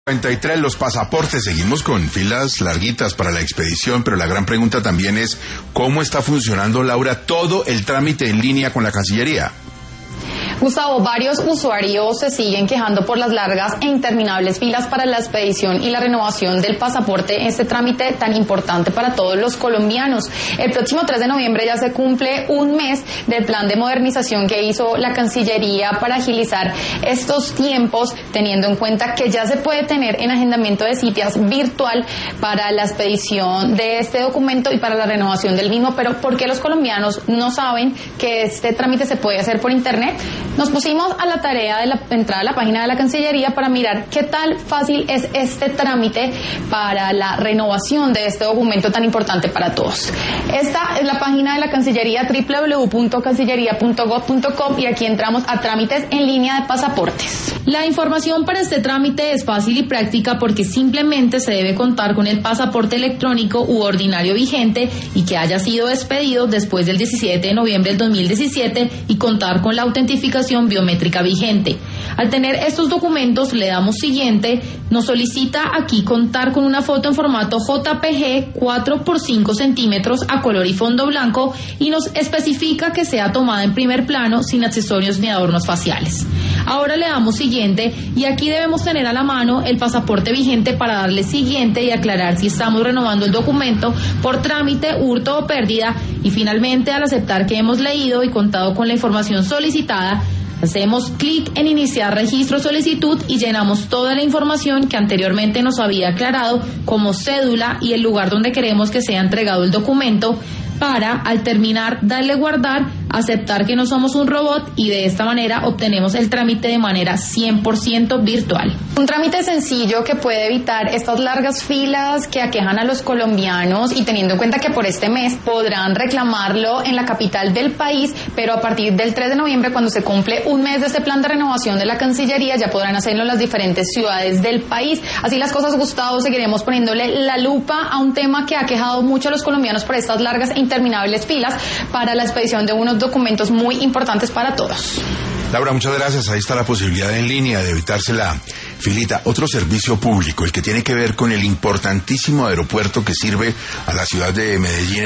93, los pasaportes, seguimos con filas larguitas para la expedición, pero la gran pregunta también es, ¿cómo está funcionando, Laura, todo el trámite en línea con la Cancillería? Gustavo, varios usuarios se siguen quejando por las largas e interminables filas para la expedición y la renovación del pasaporte, este trámite tan importante para todos los colombianos. El próximo 3 de noviembre ya se cumple un mes del plan de modernización que hizo la Cancillería para agilizar estos tiempos, teniendo en cuenta que ya se puede tener en agendamiento de citas virtual para la expedición de este documento y para la renovación del mismo. Pero ¿por qué los colombianos no saben que este trámite se puede hacer por internet? Nos pusimos a la tarea de entrar a la página de la Cancillería para mirar qué tal fácil es este trámite para la renovación de este documento tan importante para todos. Esta es la página de la Cancillería, www.cancillería.gov.co, y aquí entramos a trámites en línea de pasaportes. La información para este trámite es fácil y práctica porque simplemente se debe contar con el pasaporte electrónico u ordinario vigente y que haya sido expedido después del 17 de noviembre del 2017 y contar con la autentificación biométrica vigente. Al tener estos documentos le damos siguiente, nos solicita aquí contar con una foto en formato JPG 4x5 centímetros a color y fondo blanco y nos especifica que sea tomada en primer plano sin accesorios ni adornos faciales. Ahora le damos siguiente y aquí debemos tener a la mano el pasaporte vigente para darle siguiente y aclarar si estamos renovando el documento por trámite, hurto o pérdida, y finalmente al aceptar que hemos leído y contado con la información solicitada, hacemos clic en iniciar registro solicitud y llenamos toda la información que anteriormente nos había aclarado, como cédula y el lugar donde queremos que sea entregado el documento, para, al terminar, darle guardar, aceptar que no somos un robot, y de esta manera obtenemos el trámite de manera 100% virtual. Un trámite sencillo que puede evitar estas largas filas que aquejan a los colombianos, y teniendo en cuenta que por este mes podrán reclamarlo en la capital del país, pero a partir del 3 de noviembre, cuando se cumple un mes de este plan de renovación de la Cancillería, ya podrán hacerlo en las diferentes ciudades del país. Así las cosas, Gustavo, seguiremos poniéndole la lupa a un tema que ha aquejado mucho a los colombianos por estas largas e interminables filas para la expedición de unos documentos muy importantes para todos. Laura, muchas gracias. Ahí está la posibilidad en línea de evitarse la filita. Otro servicio público, el que tiene que ver con el importantísimo aeropuerto que sirve a la ciudad de Medellín.